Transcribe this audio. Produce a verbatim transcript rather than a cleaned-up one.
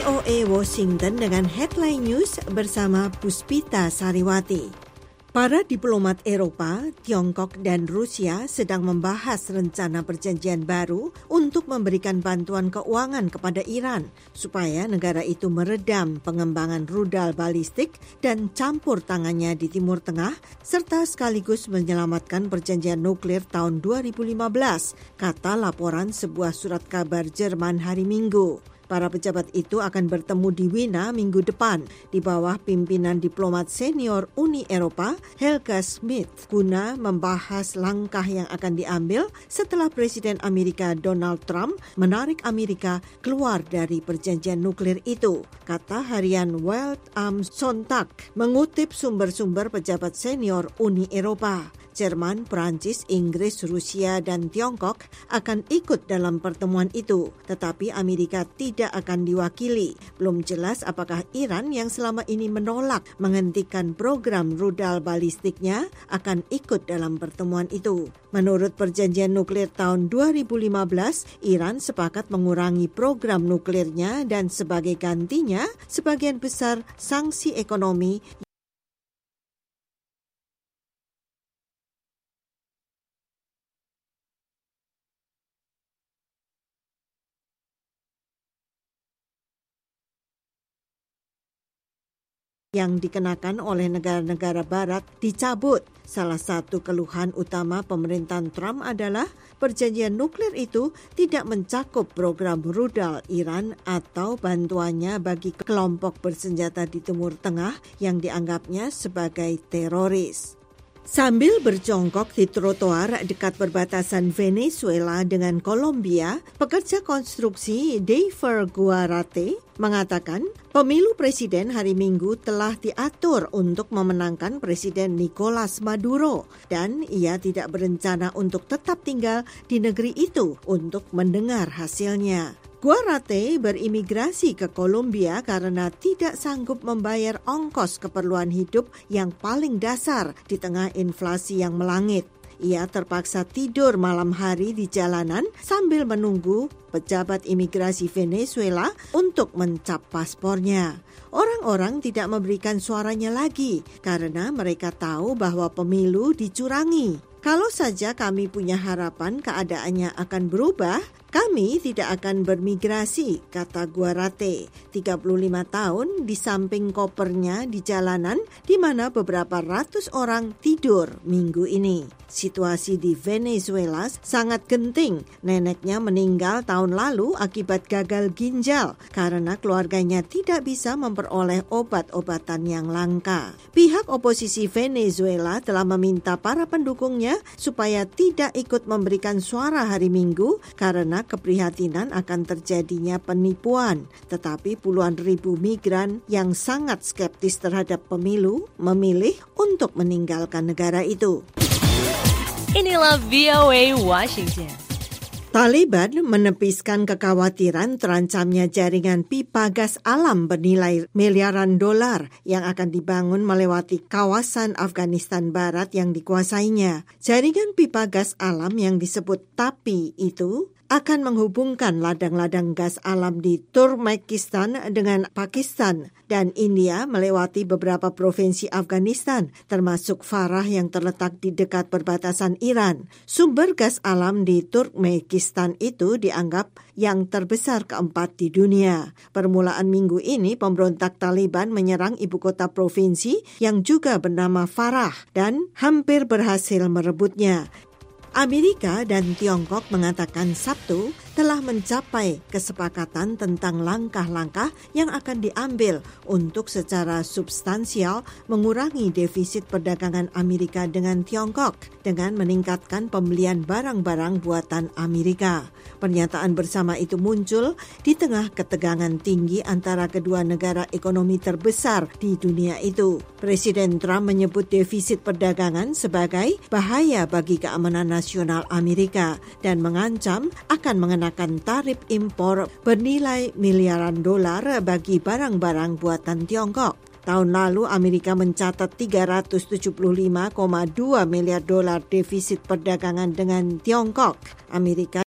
O A Washington dengan Headline News bersama Puspita Sariwati. Para diplomat Eropa, Tiongkok dan Rusia sedang membahas rencana perjanjian baru untuk memberikan bantuan keuangan kepada Iran supaya negara itu meredam pengembangan rudal balistik dan campur tangannya di Timur Tengah serta sekaligus menyelamatkan perjanjian nuklir tahun dua ribu lima belas, kata laporan sebuah surat kabar Jerman hari Minggu. Para pejabat itu akan bertemu di Wina minggu depan di bawah pimpinan diplomat senior Uni Eropa Helga Schmidt guna membahas langkah yang akan diambil setelah Presiden Amerika Donald Trump menarik Amerika keluar dari perjanjian nuklir itu, kata harian Welt am Sonntag mengutip sumber-sumber pejabat senior Uni Eropa. Jerman, Prancis, Inggris, Rusia, dan Tiongkok akan ikut dalam pertemuan itu, tetapi Amerika tidak akan diwakili. Belum jelas apakah Iran yang selama ini menolak menghentikan program rudal balistiknya akan ikut dalam pertemuan itu. Menurut perjanjian nuklir tahun dua ribu lima belas, Iran sepakat mengurangi program nuklirnya dan sebagai gantinya, sebagian besar sanksi ekonomi yang dikenakan oleh negara-negara barat dicabut. Salah satu keluhan utama pemerintahan Trump adalah perjanjian nuklir itu tidak mencakup program rudal Iran atau bantuannya bagi kelompok bersenjata di Timur Tengah yang dianggapnya sebagai teroris. Sambil berjongkok di trotoar dekat perbatasan Venezuela dengan Kolombia, pekerja konstruksi Deifer Guarate mengatakan pemilu presiden hari Minggu telah diatur untuk memenangkan Presiden Nicolas Maduro dan ia tidak berencana untuk tetap tinggal di negeri itu untuk mendengar hasilnya. Guarate berimigrasi ke Kolombia karena tidak sanggup membayar ongkos keperluan hidup yang paling dasar di tengah inflasi yang melangit. Ia terpaksa tidur malam hari di jalanan sambil menunggu pejabat imigrasi Venezuela untuk mencap paspornya. Orang-orang tidak memberikan suaranya lagi karena mereka tahu bahwa pemilu dicurangi. Kalau saja kami punya harapan keadaannya akan berubah, kami tidak akan bermigrasi, kata Guarate, tiga puluh lima tahun di samping kopernya di jalanan di mana beberapa ratus orang tidur minggu ini. Situasi di Venezuela sangat genting. Neneknya meninggal tahun lalu akibat gagal ginjal karena keluarganya tidak bisa memperoleh obat-obatan yang langka. Pihak oposisi Venezuela telah meminta para pendukungnya supaya tidak ikut memberikan suara hari Minggu karena keprihatinan akan terjadinya penipuan. Tetapi puluhan ribu migran yang sangat skeptis terhadap pemilu memilih untuk meninggalkan negara itu. Inilah V O A Washington. Taliban menepiskan kekhawatiran terancamnya jaringan pipa gas alam bernilai miliaran dolar yang akan dibangun melewati kawasan Afghanistan Barat yang dikuasainya. Jaringan pipa gas alam yang disebut TAPI itu akan menghubungkan ladang-ladang gas alam di Turkmenistan dengan Pakistan dan India melewati beberapa provinsi Afghanistan, termasuk Farah yang terletak di dekat perbatasan Iran. Sumber gas alam di Turkmenistan itu dianggap yang terbesar keempat di dunia. Permulaan minggu ini, pemberontak Taliban menyerang ibu kota provinsi yang juga bernama Farah dan hampir berhasil merebutnya. Amerika dan Tiongkok mengatakan Sabtu telah mencapai kesepakatan tentang langkah-langkah yang akan diambil untuk secara substansial mengurangi defisit perdagangan Amerika dengan Tiongkok dengan meningkatkan pembelian barang-barang buatan Amerika. Pernyataan bersama itu muncul di tengah ketegangan tinggi antara kedua negara ekonomi terbesar di dunia itu. Presiden Trump menyebut defisit perdagangan sebagai bahaya bagi keamanan nasional Amerika dan mengancam akan mengenakan tarif impor bernilai miliaran dolar bagi barang-barang buatan Tiongkok. Tahun lalu Amerika mencatat tiga ratus tujuh puluh lima koma dua miliar dolar defisit perdagangan dengan Tiongkok. Amerika